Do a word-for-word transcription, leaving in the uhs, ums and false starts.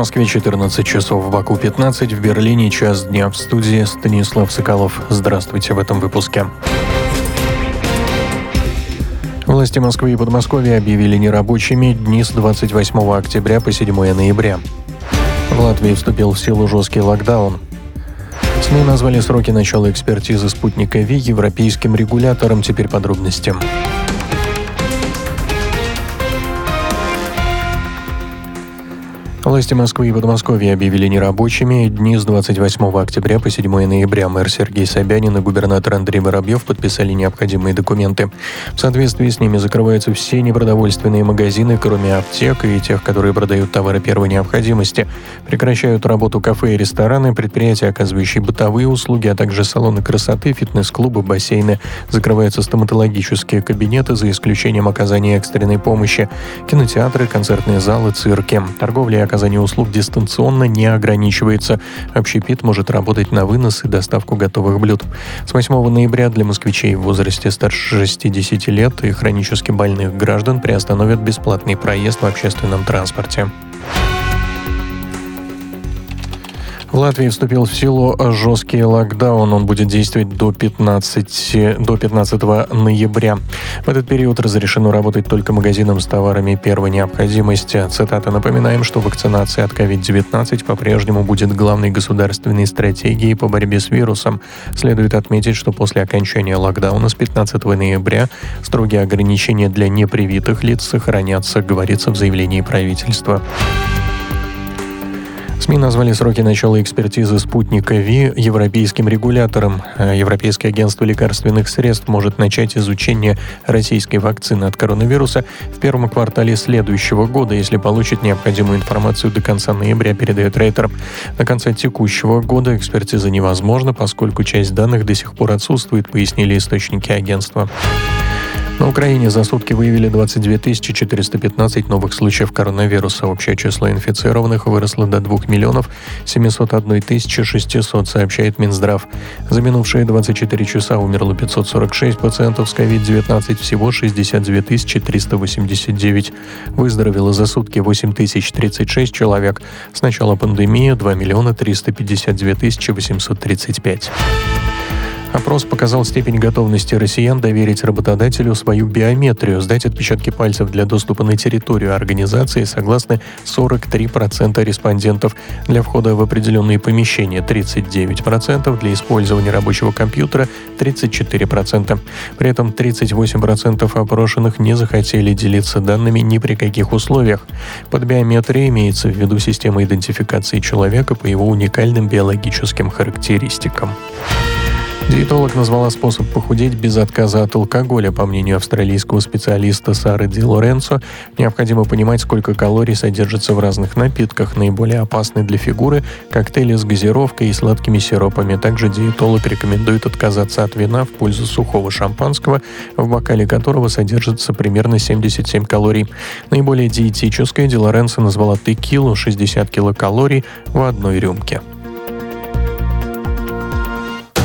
Москве четырнадцать часов, в Баку пятнадцать, в Берлине час дня. В студии Станислав Соколов. Здравствуйте в этом выпуске. Власти Москвы и Подмосковья объявили нерабочими дни с двадцать восьмого октября по седьмого ноября. В Латвии вступил в силу жесткий локдаун. СМИ назвали сроки начала экспертизы спутника Ви европейским регулятором. Теперь подробности. Власти Москвы и Подмосковья объявили нерабочими дни с двадцать восьмого октября по седьмого ноября. Мэр Сергей Собянин и губернатор Андрей Воробьев подписали необходимые документы. В соответствии с ними закрываются все непродовольственные магазины, кроме аптек и тех, которые продают товары первой необходимости. Прекращают работу кафе и рестораны, предприятия, оказывающие бытовые услуги, а также салоны красоты, фитнес-клубы, бассейны. Закрываются стоматологические кабинеты, за исключением оказания экстренной помощи, кинотеатры, концертные залы, цирки. Торговля и оказание услуг дистанционно не ограничивается. Общепит может работать на вынос и доставку готовых блюд. С восьмого ноября для москвичей в возрасте старше шестидесяти лет и хронически больных граждан приостановят бесплатный проезд в общественном транспорте. В Латвии вступил в силу жесткий локдаун. Он будет действовать до пятнадцатого ноября. В этот период разрешено работать только магазинам с товарами первой необходимости. Цитата: «Напоминаем, что вакцинация от ковид девятнадцать по-прежнему будет главной государственной стратегией по борьбе с вирусом. Следует отметить, что после окончания локдауна с пятнадцатого ноября строгие ограничения для непривитых лиц сохранятся», говорится в заявлении правительства. СМИ назвали сроки начала экспертизы спутника Ви европейским регулятором. Европейское агентство лекарственных средств может начать изучение российской вакцины от коронавируса в первом квартале следующего года, если получит необходимую информацию до конца ноября, передает Рейтер. До конца текущего года экспертиза невозможна, поскольку часть данных до сих пор отсутствует, пояснили источники агентства. На Украине за сутки выявили двадцать две тысячи четыреста пятнадцать новых случаев коронавируса. Общее число инфицированных выросло до двух миллионов семьсот одной тысячи шестисот, сообщает Минздрав. За минувшие двадцать четыре часа умерло пятьсот сорок шесть пациентов с ковид девятнадцать, всего шестьдесят две тысячи триста восемьдесят девять. Выздоровело за сутки восемь тысяч тридцать шесть человек. С начала пандемии два миллиона триста пятьдесят две тысячи восемьсот тридцать пять. Опрос показал степень готовности россиян доверить работодателю свою биометрию. Сдать отпечатки пальцев для доступа на территорию организации согласны сорок три процента респондентов. Для входа в определенные помещения тридцать девять процентов, для использования рабочего компьютера тридцать четыре процента. При этом тридцать восемь процентов опрошенных не захотели делиться данными ни при каких условиях. Под биометрией имеется в виду система идентификации человека по его уникальным биологическим характеристикам. Диетолог назвала способ похудеть без отказа от алкоголя. По мнению австралийского специалиста Сары Ди Лоренцо, необходимо понимать, сколько калорий содержится в разных напитках. Наиболее опасны для фигуры коктейли с газировкой и сладкими сиропами. Также диетолог рекомендует отказаться от вина в пользу сухого шампанского, в бокале которого содержится примерно семьдесят семь калорий. Наиболее диетической Ди Лоренцо назвала текилу — шестьдесят килокалорий в одной рюмке.